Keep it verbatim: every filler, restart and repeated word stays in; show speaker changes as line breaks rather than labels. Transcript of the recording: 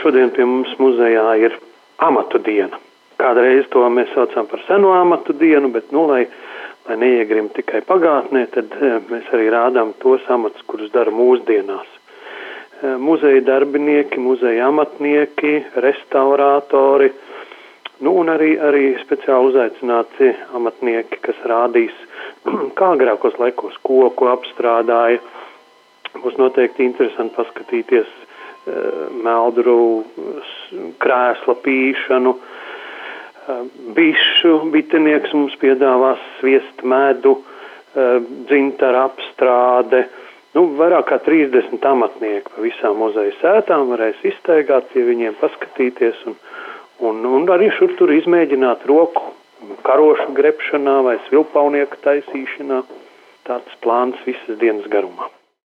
Šodien pie mums muzejā ir amatu diena. Kādreiz to mēs saucam par seno amatu dienu, bet, nu, lai, lai neiegrim tikai pagātnē, tad mēs arī rādām tos amatus, kurus dara mūsdienās. Muzeja darbinieki, muzeja amatnieki, restaurātori, nu, un arī, arī speciāli uzaicināti amatnieki, kas rādīs, kā agrākos laikos koku apstrādāja. Būs noteikti interesanti paskatīties meldru krēsla pīšanu, bišu bitinieks mums piedāvās sviest medu, dzintara apstrāde, nu, vairāk kā trīsdesmit amatnieki pa visām muzeja sētām varēs izstaigāt pie viņiem, paskatīties un, un, un arī šur tur izmēģināt roku karošu grebšanā vai svilpaunieka taisīšanā. Tāds plāns visas dienas garumā.